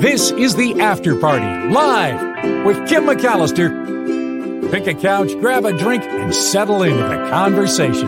This is the After Party, live with Kim McAllister. Pick a couch, grab a drink, and settle into the conversation.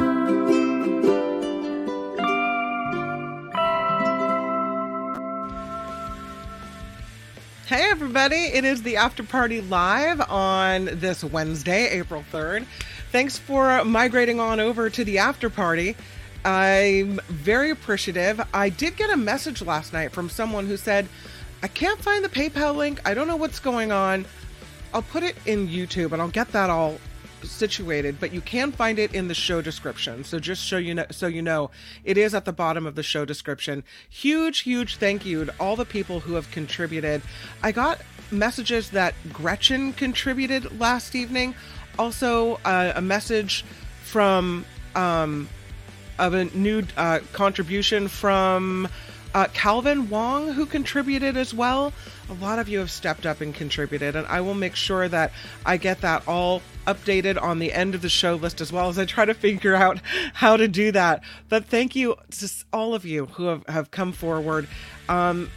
Hey everybody, it is the After Party live on this Wednesday, April 3rd. Thanks for migrating on over to the After Party. I'm very appreciative. I did get a message last night from someone who said, I can't find the PayPal link. I don't know what's going on. I'll put it in YouTube and I'll get that all situated, but you can find it in the show description. So just so you know, it is at the bottom of the show description. Huge thank you to all the people who have contributed. I got messages that Gretchen contributed last evening. Also, a message from of a new contribution from Calvin Wong, who contributed as well. A lot of you have stepped up and contributed, and I will make sure that I get that all updated on the end of the show list as well as I try to figure out how to do that. But thank you to all of you who have come forward and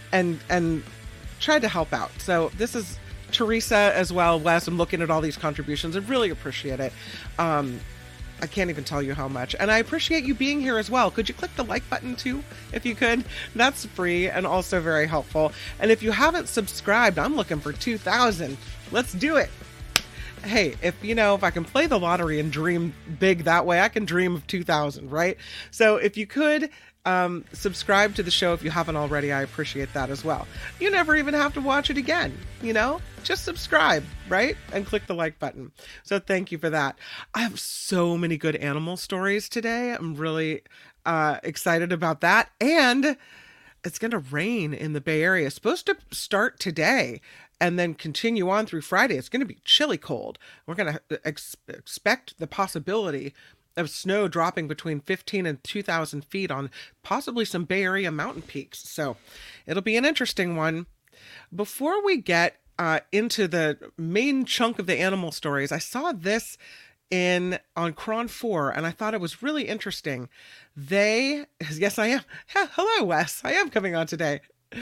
tried to help out. So this is Teresa as well, Wes. I'm looking at all these contributions. I really appreciate it. I can't even tell you how much. And I appreciate you being here as well. Could you click the like button too, if you could? That's free and also very helpful. And if you haven't subscribed, I'm looking for 2,000. Let's do it. Hey, if I can play the lottery and dream big that way, I can dream of 2,000, right? So if you could subscribe to the show if you haven't already, I appreciate that as well. You never even have to watch it again, just subscribe, right? And click the like button. So thank you for that. I have so many good animal stories today. I'm really excited about that. And it's going to rain in the Bay Area. It's supposed to start today and then continue on through Friday. It's going to be chilly cold. We're going to expect the possibility of snow dropping between 15 and 2,000 feet on possibly some Bay Area mountain peaks. So it'll be an interesting one. Before we get into the main chunk of the animal stories, I saw this on Cron 4, and I thought it was really interesting. Yes, I am. Hello, Wes. I am coming on today.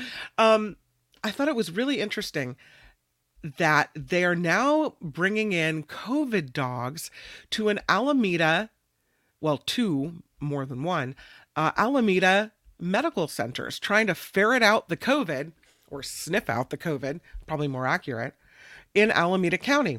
I thought it was really interesting that they are now bringing in COVID dogs to an Alameda, well, two, more than one, Alameda medical centers, trying to ferret out the COVID, or sniff out the COVID, probably more accurate, in Alameda County.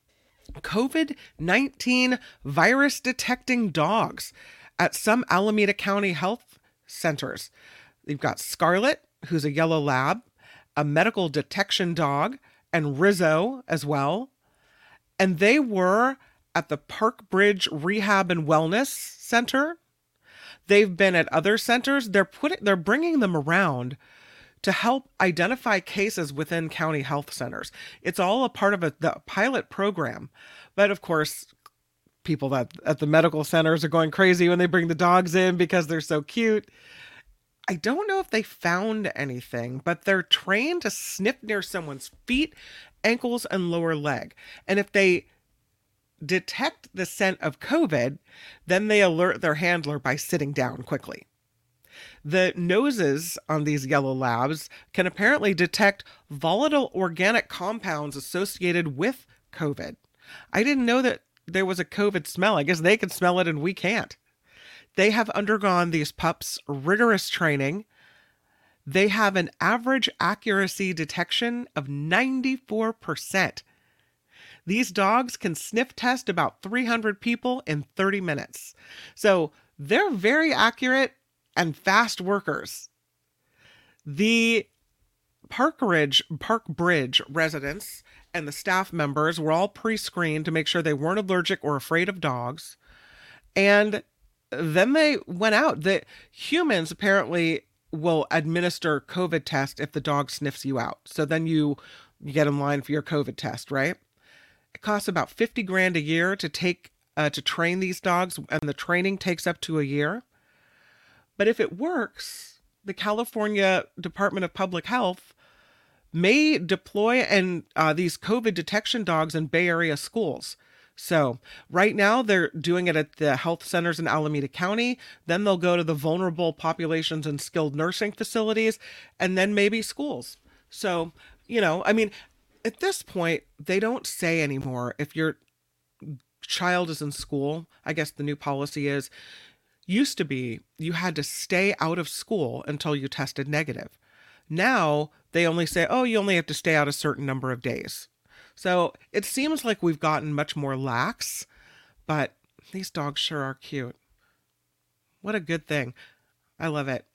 COVID-19 virus detecting dogs at some Alameda County health centers. You've got Scarlet, who's a yellow lab, a medical detection dog, and Rizzo as well. And they were at the Park Bridge Rehab and Wellness Center. They've been at other centers. They're bringing them around to help identify cases within county health centers. It's all a part of the pilot program. But of course, people at the medical centers are going crazy when they bring the dogs in because they're so cute. I don't know if they found anything, but they're trained to sniff near someone's feet, ankles, and lower leg. And if they detect the scent of COVID, then they alert their handler by sitting down quickly. The noses on these yellow labs can apparently detect volatile organic compounds associated with COVID. I didn't know that there was a COVID smell. I guess they can smell it and we can't. They have undergone, these pups, rigorous training. They have an average accuracy detection of 94%. These dogs can sniff test about 300 people in 30 minutes. So they're very accurate and fast workers. The Park Bridge residents and the staff members were all pre-screened to make sure they weren't allergic or afraid of dogs. And then they went out. The humans apparently will administer COVID test if the dog sniffs you out. So then you get in line for your COVID test, right? It costs about $50,000 a year to train these dogs, and the training takes up to a year. But if it works, the California Department of Public Health may deploy these COVID detection dogs in Bay Area schools. So right now they're doing it at the health centers in Alameda County. Then they'll go to the vulnerable populations and skilled nursing facilities, and then maybe schools. So, I mean, at this point, they don't say anymore if your child is in school. I guess the new policy is used to be you had to stay out of school until you tested negative. Now they only say, oh, you only have to stay out a certain number of days. So it seems like we've gotten much more lax, but these dogs sure are cute. What a good thing. I love it.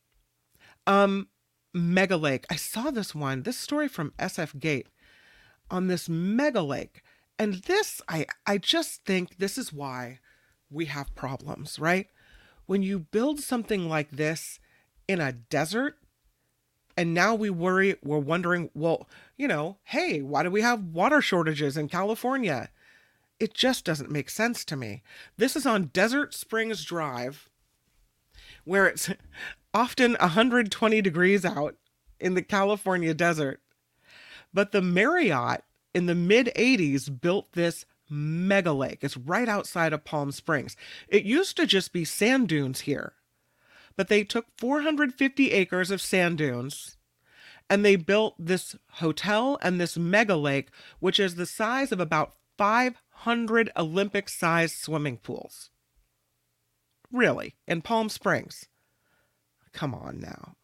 Mega Lake. I saw this story from SF Gate on this mega lake. And this, I just think this is why we have problems, right? When you build something like this in a desert, and now we're wondering, well, hey, why do we have water shortages in California? It just doesn't make sense to me. This is on Desert Springs Drive, where it's often 120 degrees out in the California desert. But the Marriott in the mid 80s built this mega lake. It's right outside of Palm Springs. It used to just be sand dunes here, but they took 450 acres of sand dunes and they built this hotel and this mega lake, which is the size of about 500 Olympic-sized swimming pools. Really, in Palm Springs. Come on now.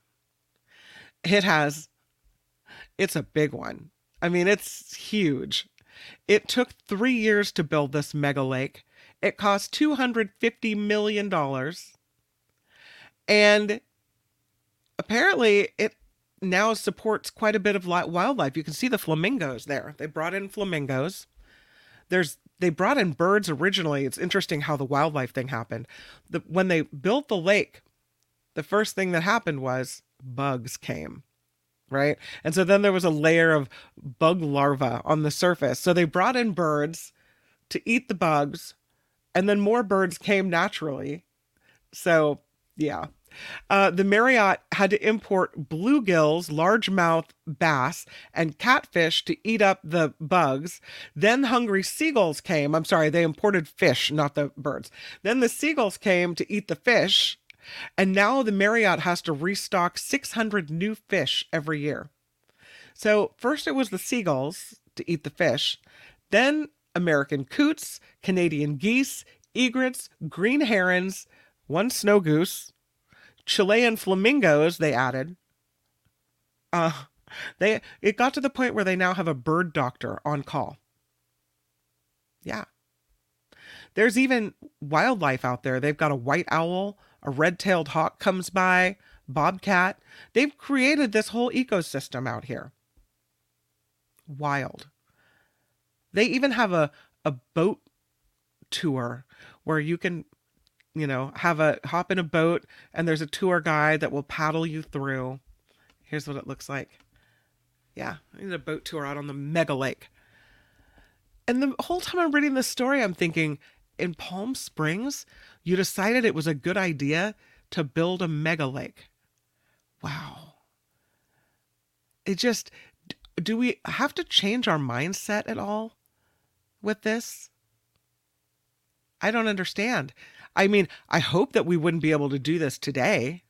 It's a big one. I mean, it's huge. It took 3 years to build this mega lake. It cost $250 million. And apparently it now supports quite a bit of wildlife. You can see the flamingos there. They brought in flamingos. They brought in birds originally. It's interesting how the wildlife thing happened. When they built the lake, the first thing that happened was bugs came, right? And so then there was a layer of bug larvae on the surface. So they brought in birds to eat the bugs, and then more birds came naturally. So, yeah. The Marriott had to import bluegills, largemouth bass, and catfish to eat up the bugs. Then hungry seagulls came. I'm sorry, they imported fish, not the birds. Then the seagulls came to eat the fish. And now the Marriott has to restock 600 new fish every year. So first it was the seagulls to eat the fish. Then American coots, Canadian geese, egrets, green herons, one snow goose, Chilean flamingos they added. It got to the point where they now have a bird doctor on call. Yeah. There's even wildlife out there. They've got a white owl, a red-tailed hawk comes by, bobcat. They've created this whole ecosystem out here. Wild. They even have a boat tour where you can hop in a boat and there's a tour guide that will paddle you through. Here's what it looks like. Yeah, I need a boat tour out on the mega lake. And the whole time I'm reading this story, I'm thinking, in Palm Springs, you decided it was a good idea to build a mega lake. Wow. Do we have to change our mindset at all with this? I don't understand. I mean, I hope that we wouldn't be able to do this today.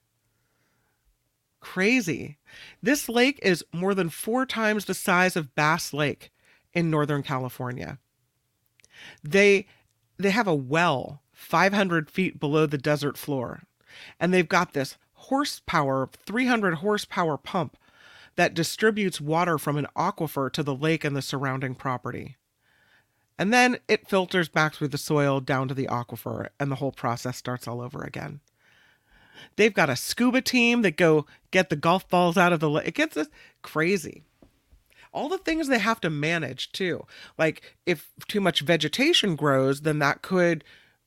Crazy. This lake is more than 4 times the size of Bass Lake in Northern California. They have a well 500 feet below the desert floor, and they've got this 300 horsepower pump that distributes water from an aquifer to the lake and the surrounding property. And then it filters back through the soil down to the aquifer, and the whole process starts all over again. They've got a scuba team that go get the golf balls out of the lake. It gets crazy. All the things they have to manage, too. Like, if too much vegetation grows, then that could,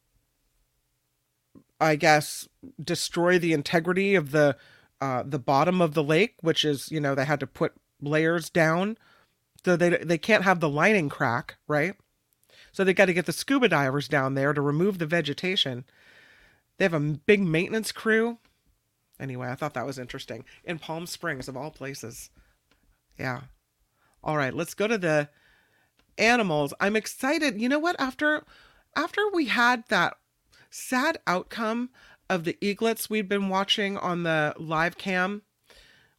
I guess, destroy the integrity of the bottom of the lake, which is, they had to put layers down. So they can't have the lining crack, right? So they got to get the scuba divers down there to remove the vegetation. They have a big maintenance crew. Anyway, I thought that was interesting. In Palm Springs, of all places. Yeah. All right, let's go to the animals. I'm excited. You know what? After we had that sad outcome of the eaglets we'd been watching on the live cam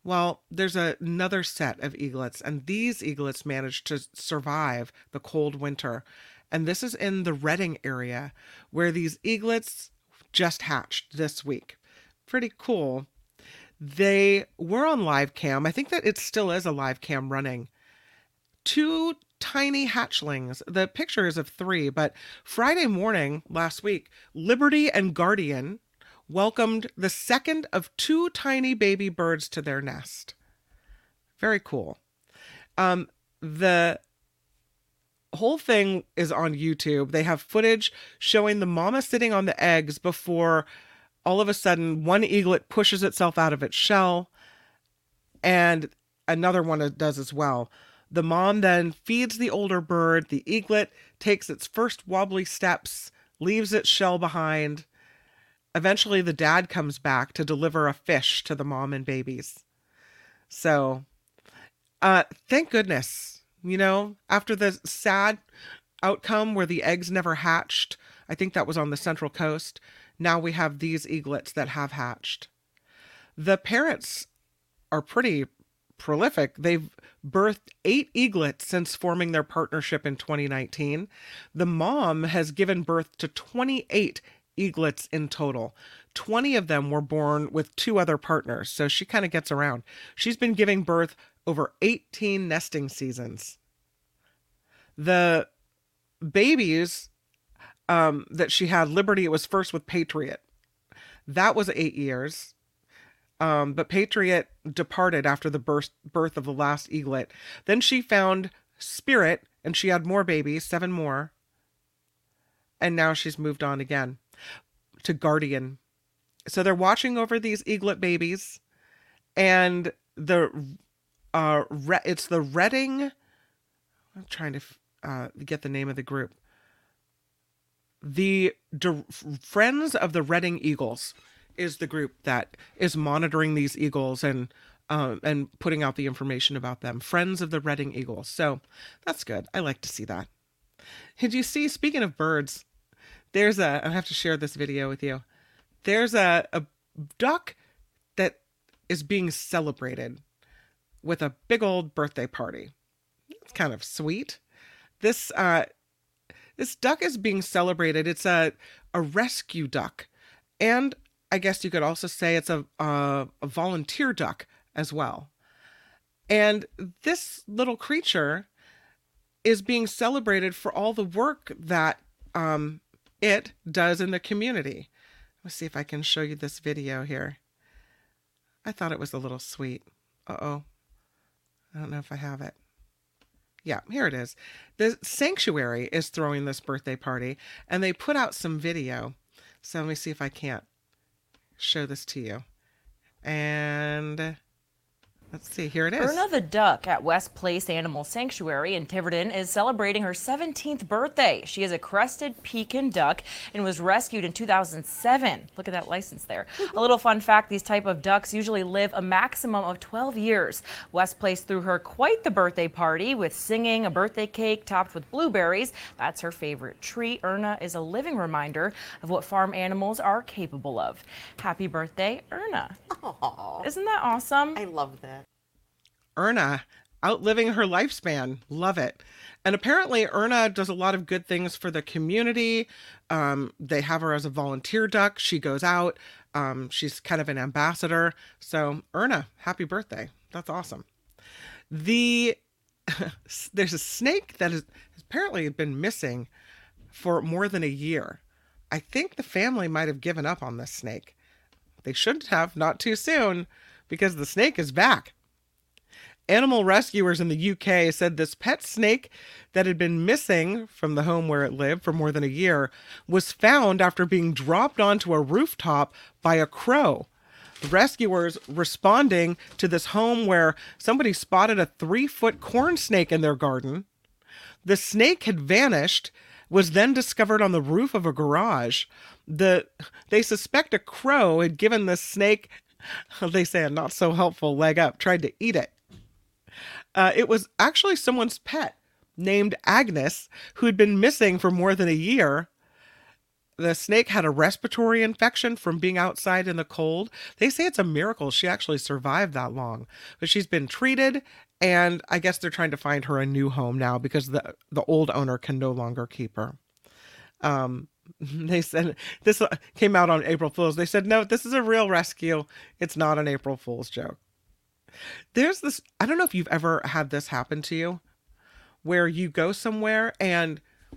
Well, there's another set of eaglets, and these eaglets managed to survive the cold winter. And this is in the Redding area where these eaglets just hatched this week. Pretty cool. They were on live cam. I think that it still is a live cam running. Two tiny hatchlings. The picture is of three, but Friday morning last week, Liberty and Guardian welcomed the second of two tiny baby birds to their nest. Very cool. The whole thing is on YouTube. They have footage showing the mama sitting on the eggs before all of a sudden one eaglet pushes itself out of its shell, and another one does as well. The mom then feeds the older bird. The eaglet takes its first wobbly steps, leaves its shell behind. Eventually, the dad comes back to deliver a fish to the mom and babies. So, thank goodness, after the sad outcome where the eggs never hatched, I think that was on the Central Coast, now we have these eaglets that have hatched. The parents are pretty prolific. They've birthed 8 eaglets since forming their partnership in 2019. The mom has given birth to 28 eaglets in total. 20 of them were born with 2 other partners, so she kind of gets around. She's been giving birth over 18 nesting seasons. The babies that she had, Liberty, it was first with Patriot. That was 8 years. But Patriot departed after the birth of the last eaglet. Then she found Spirit, and she had more babies, 7 more. And now she's moved on again to Guardian. So they're watching over these eaglet babies, and it's the Redding. I'm trying to get the name of the group. The Friends of the Redding Eagles is the group that is monitoring these eagles and putting out the information about them. Friends of the Redding Eagles. So that's good. I like to see that. Did you see, speaking of birds, I have to share this video with you. There's a duck that is being celebrated with a big old birthday party. It's kind of sweet. This duck is being celebrated. It's a rescue duck. And I guess you could also say it's a volunteer duck as well. And this little creature is being celebrated for all the work that it does in the community. Let's see if I can show you this video here. I thought it was a little sweet. Uh-oh. I don't know if I have it. Yeah, here it is. The sanctuary is throwing this birthday party, and they put out some video. So let me see if I can't show this to you. And let's see, here it is. Erna the duck at West Place Animal Sanctuary in Tiverton is celebrating her 17th birthday. She is a crested pekin duck and was rescued in 2007. Look at that license there. A little fun fact, these type of ducks usually live a maximum of 12 years. West Place threw her quite the birthday party with singing, a birthday cake topped with blueberries. That's her favorite treat. Erna is a living reminder of what farm animals are capable of. Happy birthday, Erna. Aww. Isn't that awesome? I love that. Erna outliving her lifespan. Love it. And apparently Erna does a lot of good things for the community. They have her as a volunteer duck. She goes out. She's kind of an ambassador. So Erna, happy birthday. That's awesome. There's a snake that has apparently been missing for more than a year. I think the family might have given up on this snake. They shouldn't have, not too soon, because the snake is back. Animal rescuers in the UK said this pet snake that had been missing from the home where it lived for more than a year was found after being dropped onto a rooftop by a crow. The rescuers responding to this home where somebody spotted a 3-foot corn snake in their garden. The snake had vanished, was then discovered on the roof of a garage. They suspect a crow had given the snake, they say, a not so helpful leg up, tried to eat it. It was actually someone's pet named Agnes who had been missing for more than a year. The snake had a respiratory infection from being outside in the cold. They say it's a miracle she actually survived that long. But she's been treated, and I guess they're trying to find her a new home now because the old owner can no longer keep her. They said this came out on April Fool's. They said, no, this is a real rescue. It's not an April Fool's joke. There's this, I don't know if you've ever had this happen to you, where you go somewhere and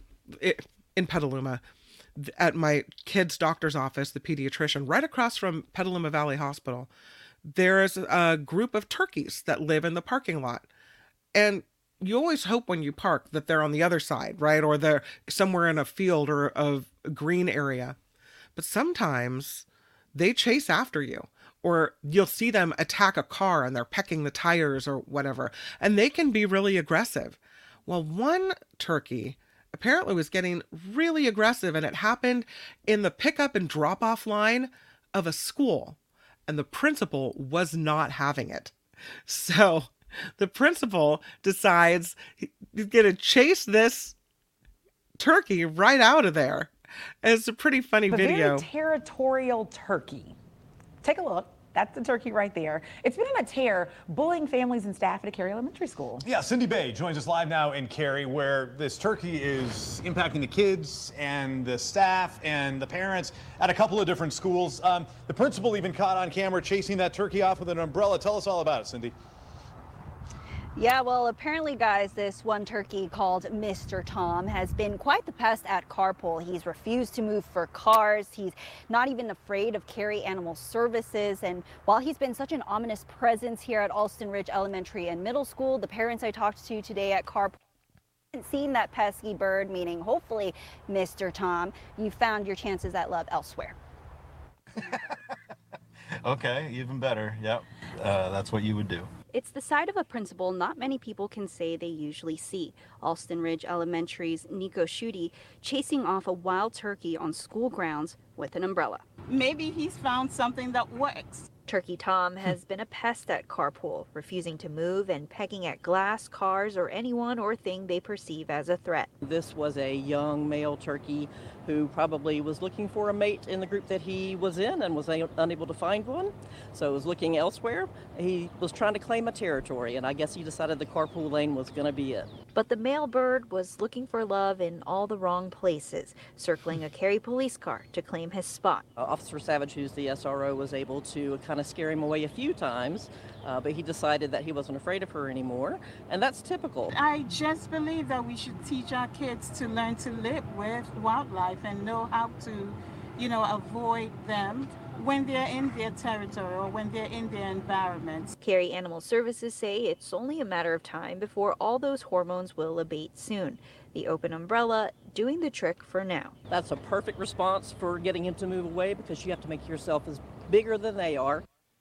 in Petaluma, at my kid's doctor's office, the pediatrician, right across from Petaluma Valley Hospital, there's a group of turkeys that live in the parking lot. And you always hope when you park that they're on the other side, right? Or they're somewhere in a field or a green area. But sometimes they chase after you, or you'll see them attack a car and they're pecking the tires or whatever. And they can be really aggressive. Well, one turkey apparently was getting really aggressive, and it happened in the pickup and drop-off line of a school, and the principal was not having it. So the principal decides he's going to chase this turkey right out of there. And it's a pretty funny video. Very territorial turkey. Take a look. That's the turkey right there. It's been on a tear, bullying families and staff at a Cary Elementary School. Yeah, Cindy Bay joins us live now in Cary, where this turkey is impacting the kids and the staff and the parents at a couple of different schools. The principal even caught on camera chasing that turkey off with an umbrella. Tell us all about it, Cindy. Yeah, well, apparently, guys, this one turkey called Mr. Tom has been quite the pest at Carpool. He's refused to move for cars. He's not even afraid of Cary Animal Services. And while he's been such an ominous presence here at Alston Ridge Elementary and Middle School, the parents I talked to today at Carpool haven't seen that pesky bird, meaning hopefully Mr. Tom. You found your chances at love elsewhere. Okay, even better. Yep, that's what you would do. It's the side of a principal not many people can say they usually see. Alston Ridge Elementary's Nico Schutte chasing off a wild turkey on school grounds with an umbrella. Maybe he's found something that works. Turkey Tom has been a pest at Carpool, refusing to move and pecking at glass, cars, or anyone or thing they perceive as a threat. This was a young male turkey who probably was looking for a mate in the group that he was in and was unable to find one, so was looking elsewhere. He was trying to claim a territory, and I guess he decided the carpool lane was going to be it. But the male bird was looking for love in all the wrong places, circling a Cary police car to claim his spot. Officer Savage, who's the SRO, was able to kind of scare him away a few times, but he decided that he wasn't afraid of her anymore, and that's typical. I just believe that we should teach our kids to learn to live with wildlife and know how to, avoid them when they're in their territory or when they're in their environments. Cary Animal Services say it's only a matter of time before all those hormones will abate soon. The open umbrella doing the trick for now. That's a perfect response for getting him to move away, because you have to make yourself as bigger than they are.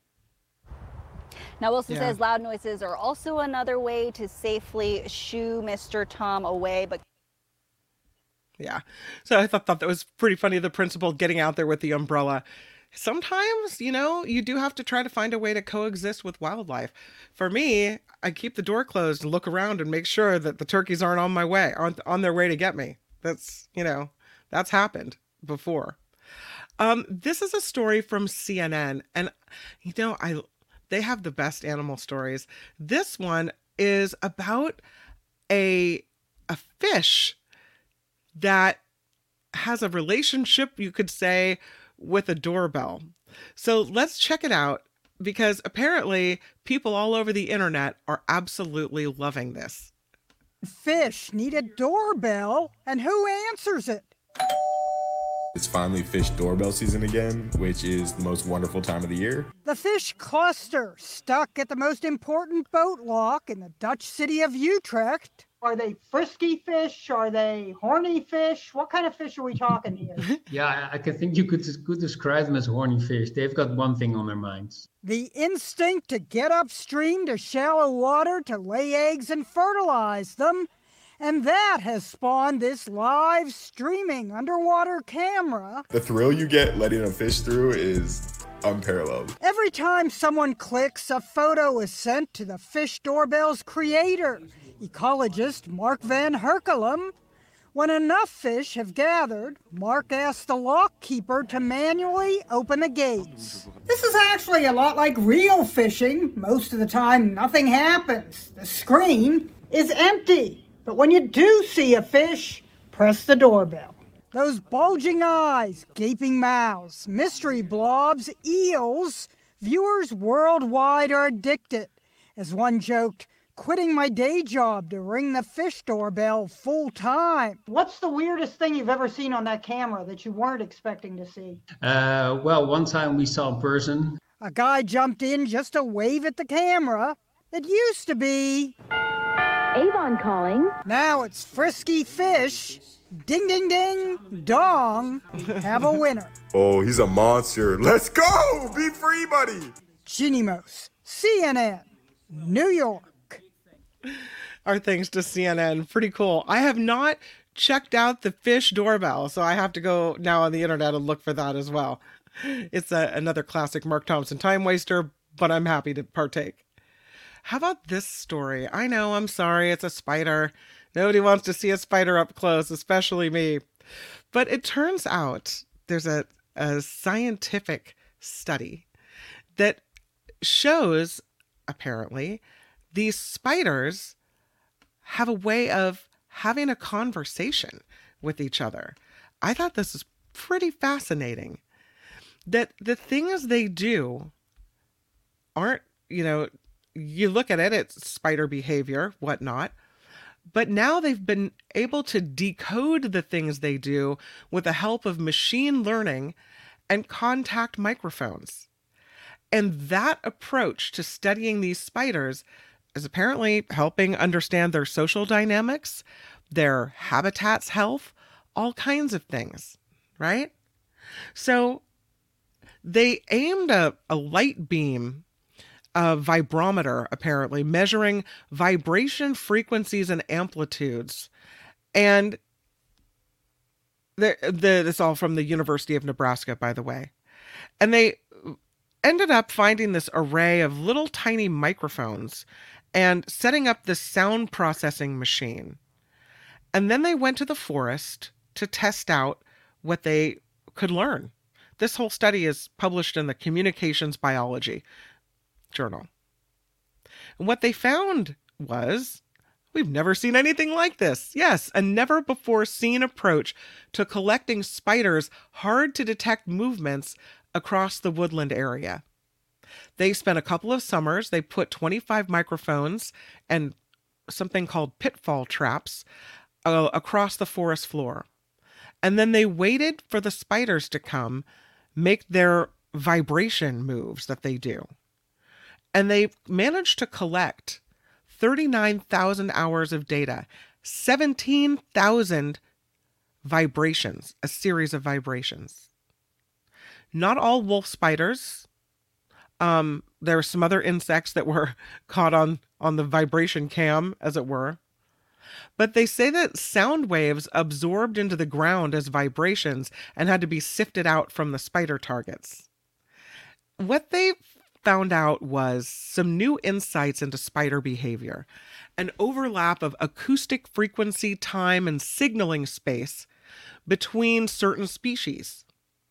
Now, Wilson says loud noises are also another way to safely shoo Mr. Tom away, but yeah. So I thought that was pretty funny, the principal getting out there with the umbrella. Sometimes, you do have to try to find a way to coexist with wildlife. For me, I keep the door closed and look around and make sure that the turkeys aren't on my way, on their way to get me. That's, that's happened before. This is a story from CNN, and, they have the best animal stories. This one is about a fish that has a relationship, you could say, with a doorbell. So let's check it out, because apparently people all over the internet are absolutely loving this. Fish need a doorbell, and who answers it? It's finally fish doorbell season again, which is the most wonderful time of the year. The fish cluster stuck at the most important boat lock in the Dutch city of Utrecht. Are they frisky fish? Are they horny fish? What kind of fish are we talking here? Yeah, I think you could describe them as horny fish. They've got one thing on their minds. The instinct to get upstream to shallow water to lay eggs and fertilize them. And that has spawned this live streaming underwater camera. The thrill you get letting a fish through is unparalleled. Every time someone clicks, a photo is sent to the fish doorbell's creator, ecologist Mark Van Herkelum. When enough fish have gathered, Mark asks the lock keeper to manually open the gates. This is actually a lot like real fishing. Most of the time, nothing happens. The screen is empty. But when you do see a fish, press the doorbell. Those bulging eyes, gaping mouths, mystery blobs, eels. Viewers worldwide are addicted. As one joked, quitting my day job to ring the fish doorbell full time. What's the weirdest thing you've ever seen on that camera that you weren't expecting to see? Well, one time we saw a person. A guy jumped in just to wave at the camera. It used to be Avon calling. Now it's frisky fish. Ding, ding, ding, dong. Have a winner. Oh, he's a monster. Let's go! Be free, buddy! Ginny Mose, CNN, New York. Our thanks to CNN. Pretty cool. I have not checked out the fish doorbell, so I have to go now on the internet and look for that as well. It's another classic Mark Thompson time waster, but I'm happy to partake. How about this story? I know, I'm sorry, it's a spider. Nobody wants to see a spider up close, especially me. But it turns out there's a scientific study that shows, apparently, these spiders have a way of having a conversation with each other. I thought this was pretty fascinating. That the things they do aren't, you look at it, it's spider behavior, whatnot. But now they've been able to decode the things they do with the help of machine learning and contact microphones. And that approach to studying these spiders is apparently helping understand their social dynamics, their habitat's health, all kinds of things, right? So they aimed a light beam, a vibrometer, apparently, measuring vibration frequencies and amplitudes. And this all from the University of Nebraska, by the way. And they ended up finding this array of little tiny microphones and setting up this sound processing machine. And then they went to the forest to test out what they could learn. This whole study is published in the Communications Biology journal. And what they found was, we've never seen anything like this. Yes, a never before seen approach to collecting spiders' hard to detect movements across the woodland area. They spent a couple of summers. They put 25 microphones and something called pitfall traps across the forest floor. And then they waited for the spiders to come, make their vibration moves that they do. And they managed to collect 39,000 hours of data, 17,000 vibrations, a series of vibrations. Not all wolf spiders. There were some other insects that were caught on the vibration cam, as it were. But they say that sound waves absorbed into the ground as vibrations and had to be sifted out from the spider targets. What they found out was some new insights into spider behavior, an overlap of acoustic frequency, time, and signaling space between certain species.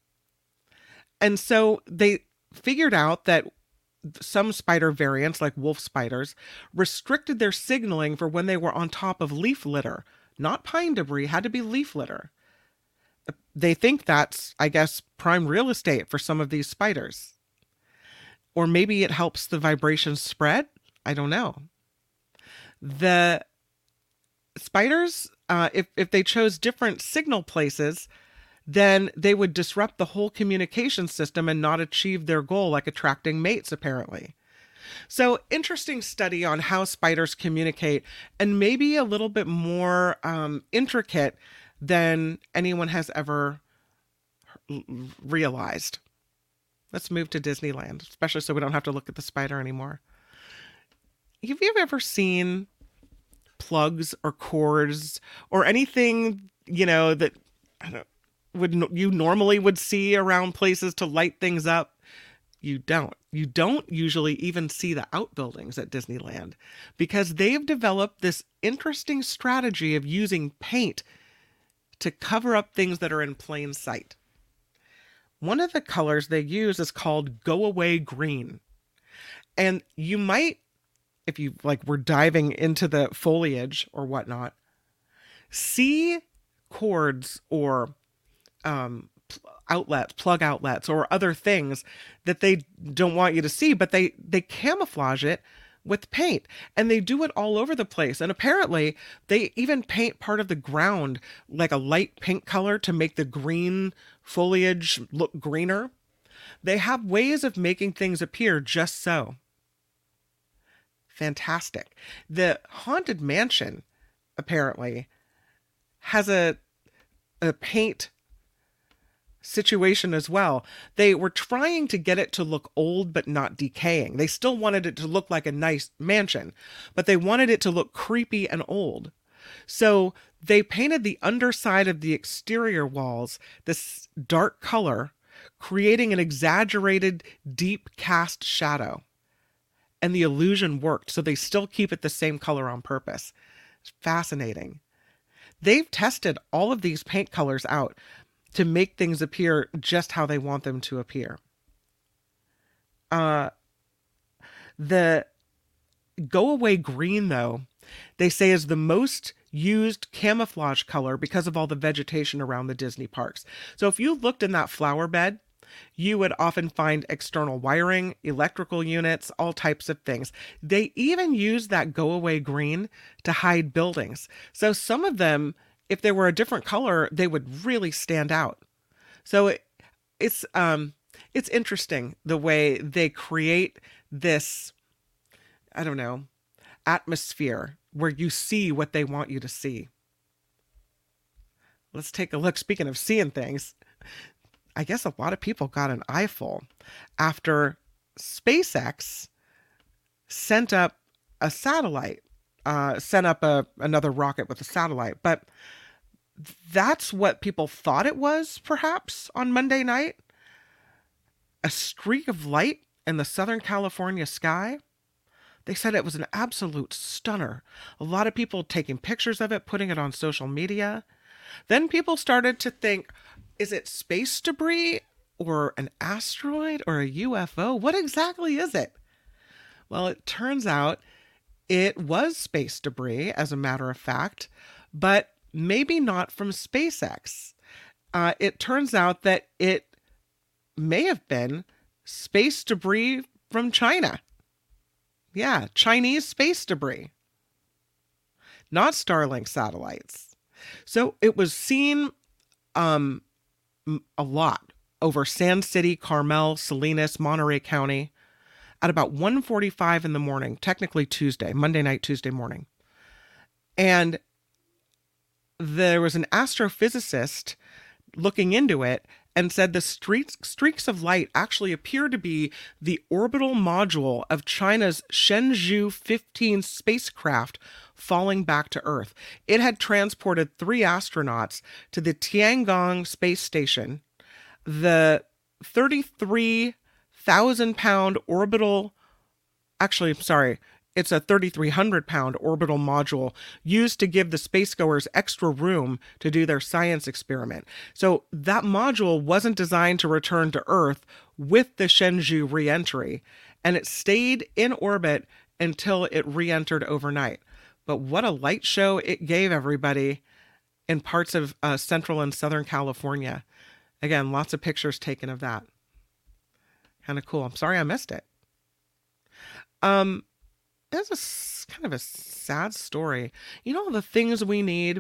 And so they figured out that some spider variants, like wolf spiders, restricted their signaling for when they were on top of leaf litter. Not pine debris, had to be leaf litter. They think that's, I guess, prime real estate for some of these spiders. Or maybe it helps the vibrations spread. I don't know. The spiders, if they chose different signal places, then they would disrupt the whole communication system and not achieve their goal, like attracting mates, apparently. So, interesting study on how spiders communicate, and maybe a little bit more intricate than anyone has ever realized. Let's move to Disneyland, especially so we don't have to look at the spider anymore. Have you ever seen plugs or cords or anything, that you normally would see around places to light things up? You don't. You don't usually even see the outbuildings at Disneyland because they've developed this interesting strategy of using paint to cover up things that are in plain sight. One of the colors they use is called Go Away Green. And you might, if you were diving into the foliage or whatnot, see cords or plug outlets or other things that they don't want you to see, but they camouflage it with paint, and they do it all over the place. And apparently they even paint part of the ground like a light pink color to make the green foliage look greener. They have ways of making things appear just so. Fantastic. The Haunted Mansion apparently has a paint situation as well. They were trying to get it to look old but not decaying. They still wanted it to look like a nice mansion, but they wanted it to look creepy and old. So they painted the underside of the exterior walls this dark color, creating an exaggerated deep cast shadow. And the illusion worked, so they still keep it the same color on purpose. It's fascinating. They've tested all of these paint colors out to make things appear just how they want them to appear. The Go Away Green, though, they say is the most used camouflage color because of all the vegetation around the Disney parks. So if you looked in that flower bed, you would often find external wiring, electrical units, all types of things. They even use that Go Away Green to hide buildings. So some of them, if they were a different color, they would really stand out. So it's interesting the way they create this, I don't know, atmosphere where you see what they want you to see. Let's take a look. Speaking of seeing things, I guess a lot of people got an eyeful after SpaceX sent up a satellite, another rocket with a satellite. But that's what people thought it was, perhaps, on Monday night. A streak of light in the Southern California sky. They said it was an absolute stunner. A lot of people taking pictures of it, putting it on social media. Then people started to think, is it space debris or an asteroid or a UFO? What exactly is it? Well, it turns out it was space debris, as a matter of fact, but maybe not from SpaceX. It turns out that it may have been space debris from China. Yeah, Chinese space debris. Not Starlink satellites. So it was seen a lot over Sand City, Carmel, Salinas, Monterey County at about 1:45 in the morning, technically Monday night, Tuesday morning. And there was an astrophysicist looking into it and said the streaks of light actually appear to be the orbital module of China's Shenzhou 15 spacecraft falling back to Earth. It had transported 3 astronauts to the Tiangong space station. The 33,000-pound orbital, it's a 3,300-pound orbital module used to give the spacegoers extra room to do their science experiment. So that module wasn't designed to return to Earth with the Shenzhou re-entry, and it stayed in orbit until it re-entered overnight. But what a light show it gave everybody in parts of Central and Southern California. Again, lots of pictures taken of that. Kind of cool. I'm sorry I missed it. It's kind of a sad story. You know, the things we need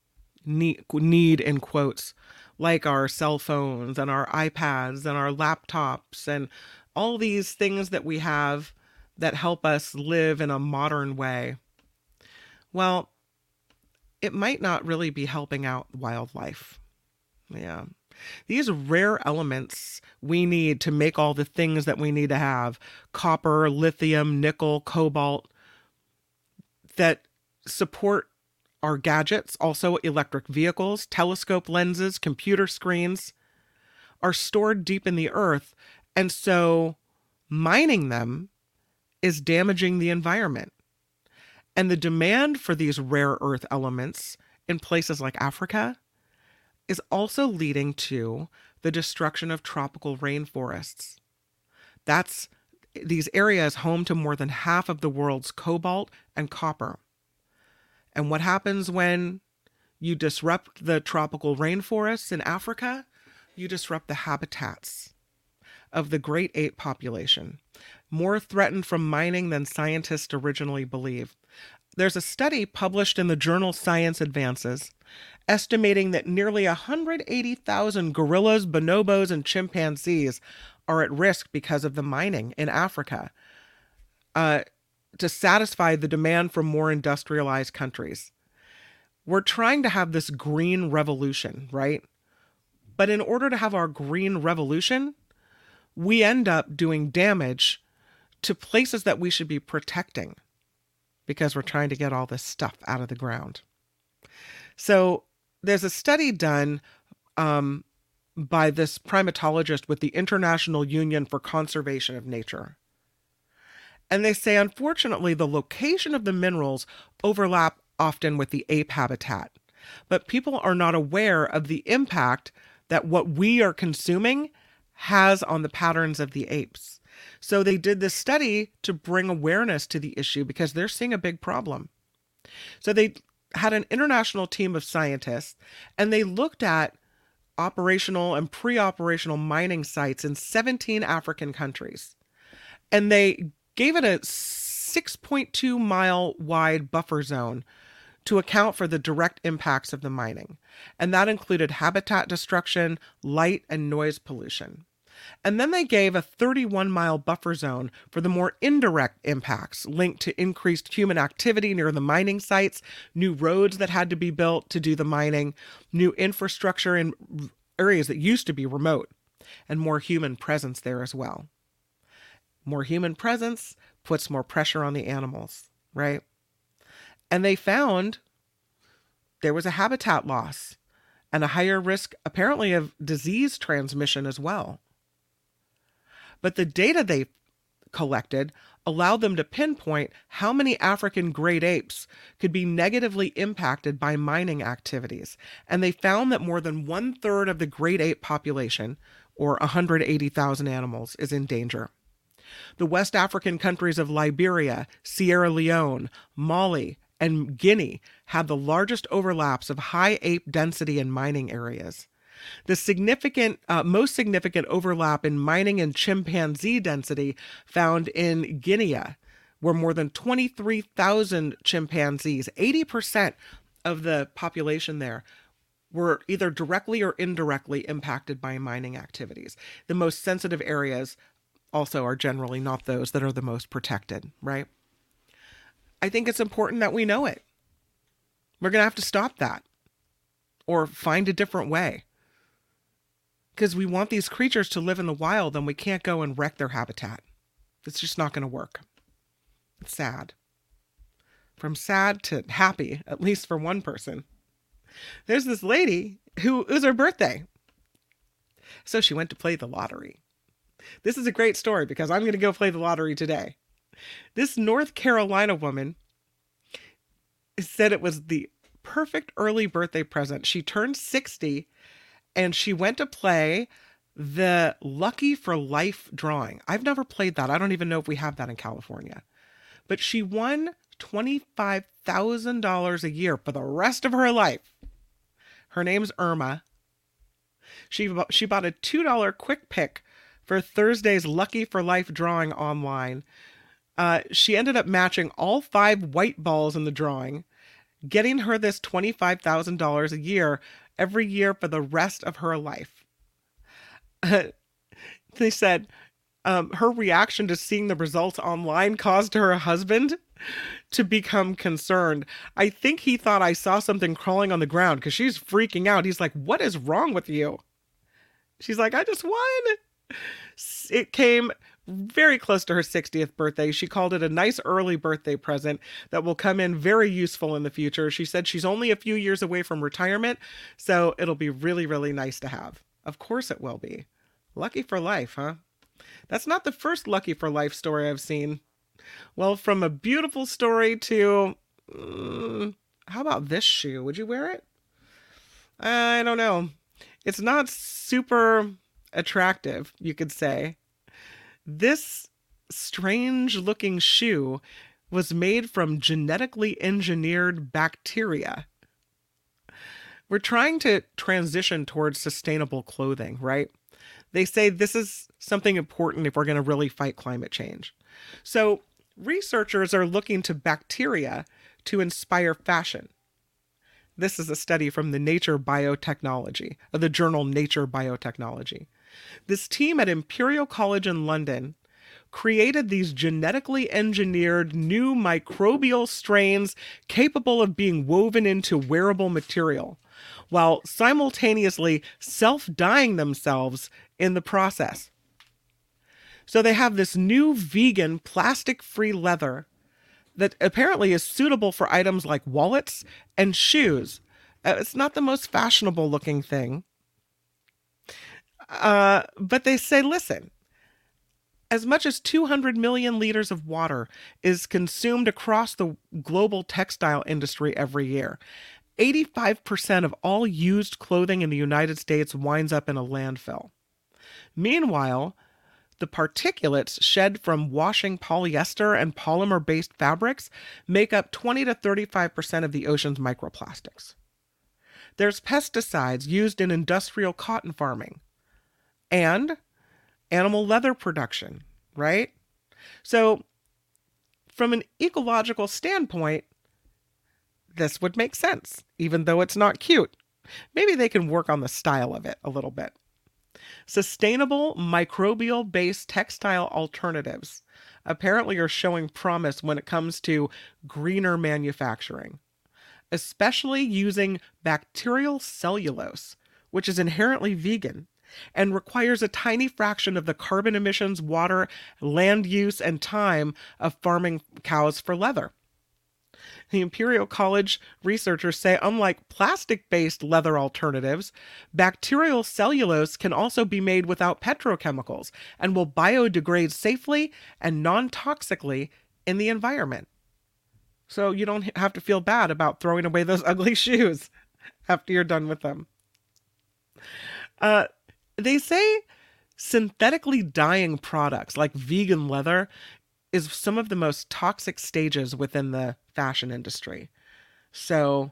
in quotes, like our cell phones and our iPads and our laptops and all these things that we have that help us live in a modern way. Well, it might not really be helping out wildlife. Yeah. These rare elements we need to make all the things that we need to have, copper, lithium, nickel, cobalt, that support our gadgets, also electric vehicles, telescope lenses, computer screens, are stored deep in the earth. And so mining them is damaging the environment. And the demand for these rare earth elements in places like Africa is also leading to the destruction of tropical rainforests. These areas home to more than half of the world's cobalt and copper. And what happens when you disrupt the tropical rainforests in Africa? You disrupt the habitats of the great ape population, more threatened from mining than scientists originally believed. There's a study published in the journal Science Advances estimating that nearly 180,000 gorillas, bonobos, and chimpanzees are at risk because of the mining in Africa to satisfy the demand from more industrialized countries. We're trying to have this green revolution, right? But in order to have our green revolution, we end up doing damage to places that we should be protecting because we're trying to get all this stuff out of the ground. So there's a study done by this primatologist with the International Union for Conservation of Nature. And they say, unfortunately, the location of the minerals overlap often with the ape habitat, but people are not aware of the impact that what we are consuming has on the patterns of the apes. So they did this study to bring awareness to the issue because they're seeing a big problem. So they had an international team of scientists, and they looked at operational and pre-operational mining sites in 17 African countries. And they gave it a 6.2 mile wide buffer zone to account for the direct impacts of the mining. And that included habitat destruction, light, and noise pollution. And then they gave a 31-mile buffer zone for the more indirect impacts linked to increased human activity near the mining sites, new roads that had to be built to do the mining, new infrastructure in areas that used to be remote, and more human presence there as well. More human presence puts more pressure on the animals, right? And they found there was a habitat loss and a higher risk, apparently, of disease transmission as well. But the data they collected allowed them to pinpoint how many African great apes could be negatively impacted by mining activities. And they found that more than 1/3 of the great ape population, or 180,000 animals, is in danger. The West African countries of Liberia, Sierra Leone, Mali, and Guinea had the largest overlaps of high ape density in mining areas. The most significant overlap in mining and chimpanzee density found in Guinea, where more than 23,000 chimpanzees, 80% of the population there, were either directly or indirectly impacted by mining activities. The most sensitive areas also are generally not those that are the most protected, right? I think it's important that we know it. We're going to have to stop that or find a different way. Because we want these creatures to live in the wild, and we can't go and wreck their habitat. It's just not going to work. It's sad. From sad to happy, at least for one person. There's this lady who it was her birthday. So she went to play the lottery. This is a great story because I'm going to go play the lottery today. This North Carolina woman said it was the perfect early birthday present. She turned 60 and she went to play the Lucky for Life drawing. I've never played that. I don't even know if we have that in California. But she won $25,000 a year for the rest of her life. Her name's Irma. She bought a $2 quick pick for Thursday's Lucky for Life drawing online. She ended up matching all 5 white balls in the drawing, getting her this $25,000 a year every year for the rest of her life. They said her reaction to seeing the results online caused her husband to become concerned. I think he thought I saw something crawling on the ground because she's freaking out. He's like, "What is wrong with you?" She's like, "I just won." It came very close to her 60th birthday. She called it a nice early birthday present that will come in very useful in the future. She said she's only a few years away from retirement, so it'll be really, really nice to have. Of course it will be. Lucky for Life, huh? That's not the first Lucky for Life story I've seen. Well, from a beautiful story to, how about this shoe? Would you wear it? I don't know. It's not super attractive, you could say. This strange looking shoe was made from genetically engineered bacteria. We're trying to transition towards sustainable clothing, right? They say this is something important if we're going to really fight climate change. So researchers are looking to bacteria to inspire fashion. This is a study from the Nature Biotechnology, of the journal Nature Biotechnology. This team at Imperial College in London created these genetically engineered new microbial strains capable of being woven into wearable material, while simultaneously self-dyeing themselves in the process. So they have this new vegan plastic-free leather that apparently is suitable for items like wallets and shoes. It's not the most fashionable looking thing. But they say, listen, as much as 200 million liters of water is consumed across the global textile industry every year. 85% of all used clothing in the United States winds up in a landfill. Meanwhile, the particulates shed from washing polyester and polymer-based fabrics make up 20 to 35% of the ocean's microplastics. There's pesticides used in industrial cotton farming and animal leather production, right? So, from an ecological standpoint, this would make sense, even though it's not cute. Maybe they can work on the style of it a little bit. Sustainable microbial-based textile alternatives apparently are showing promise when it comes to greener manufacturing, especially using bacterial cellulose, which is inherently vegan and requires a tiny fraction of the carbon emissions, water, land use, and time of farming cows for leather. The Imperial College researchers say, unlike plastic-based leather alternatives, bacterial cellulose can also be made without petrochemicals and will biodegrade safely and non-toxically in the environment. So you don't have to feel bad about throwing away those ugly shoes after you're done with them. They say synthetically dyeing products like vegan leather is some of the most toxic stages within the fashion industry. So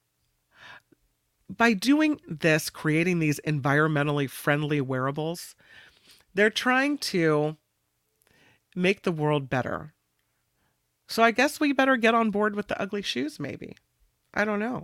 by doing this, creating these environmentally friendly wearables, they're trying to make the world better. So I guess we better get on board with the ugly shoes, maybe. I don't know.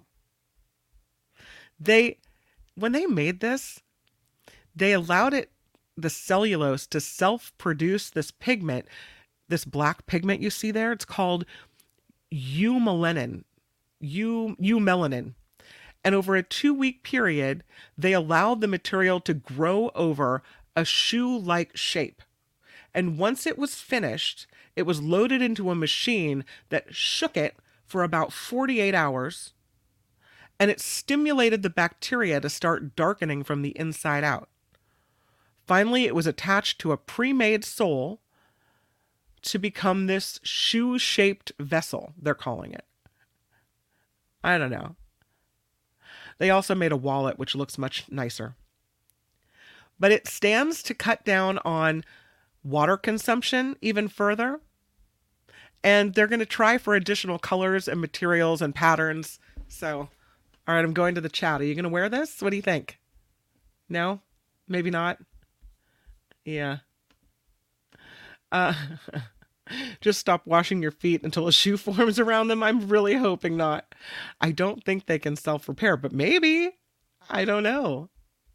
When they made this, they allowed the cellulose to self-produce this pigment, this black pigment you see there. It's called eumelanin. Eumelanin. And over a 2-week period, they allowed the material to grow over a shoe-like shape. And once it was finished, it was loaded into a machine that shook it for about 48 hours, and it stimulated the bacteria to start darkening from the inside out. Finally, it was attached to a pre-made sole to become this shoe-shaped vessel, they're calling it. I don't know. They also made a wallet, which looks much nicer. But it stands to cut down on water consumption even further. And they're going to try for additional colors and materials and patterns. So, all right, I'm going to the chat. Are you going to wear this? What do you think? No? Maybe not? Yeah. Just stop washing your feet until a shoe forms around them. I'm really hoping not. I don't think they can self-repair, but maybe. I don't know.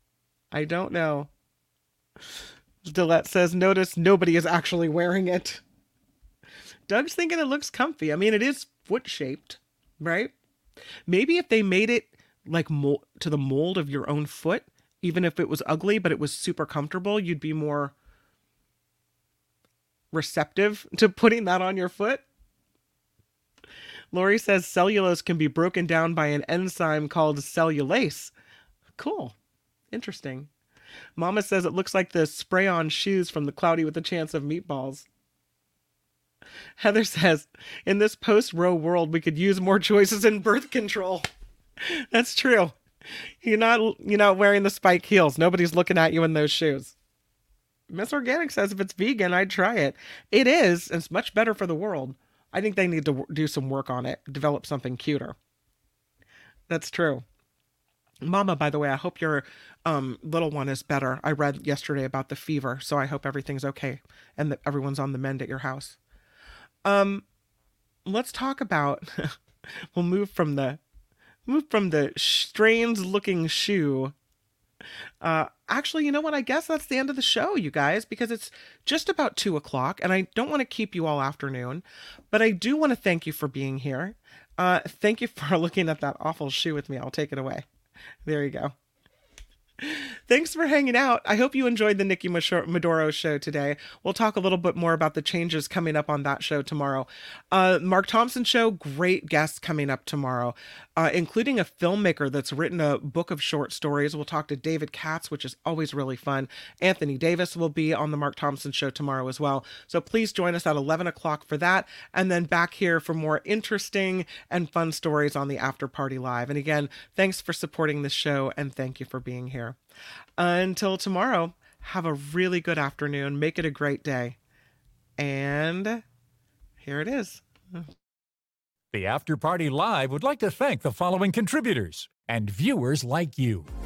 Dillette says, notice nobody is actually wearing it. Doug's thinking it looks comfy. I mean, it is foot-shaped, right? Maybe if they made it like to the mold of your own foot, even if it was ugly, but it was super comfortable, you'd be more receptive to putting that on your foot. Lori says cellulose can be broken down by an enzyme called cellulase. Cool. Interesting. Mama says it looks like the spray-on shoes from the Cloudy with a Chance of Meatballs. Heather says, in this post-Roe world, we could use more choices in birth control. That's true. You're not wearing the spike heels. Nobody's looking at you in those shoes. Miss Organic says if it's vegan, I'd try it. It is. And it's much better for the world. I think they need to do some work on it, develop something cuter. That's true. Mama, by the way, I hope your little one is better. I read yesterday about the fever, so I hope everything's okay and that everyone's on the mend at your house. Let's talk about. We'll move from the strange looking shoe. Actually, you know what? I guess that's the end of the show, you guys, because it's just about 2:00, and I don't want to keep you all afternoon, but I do want to thank you for being here. Thank you for looking at that awful shoe with me. I'll take it away. There you go. Thanks for hanging out. I hope you enjoyed the Nikki Maduro show today. We'll talk a little bit more about the changes coming up on that show tomorrow. Mark Thompson show, great guests coming up tomorrow, including a filmmaker that's written a book of short stories. We'll talk to David Katz, which is always really fun. Anthony Davis will be on the Mark Thompson show tomorrow as well. So please join us at 11:00 for that. And then back here for more interesting and fun stories on the After Party Live. And again, thanks for supporting this show and thank you for being here. Until tomorrow, have a really good afternoon. Make it a great day. And here it is. The After Party Live would like to thank the following contributors and viewers like you.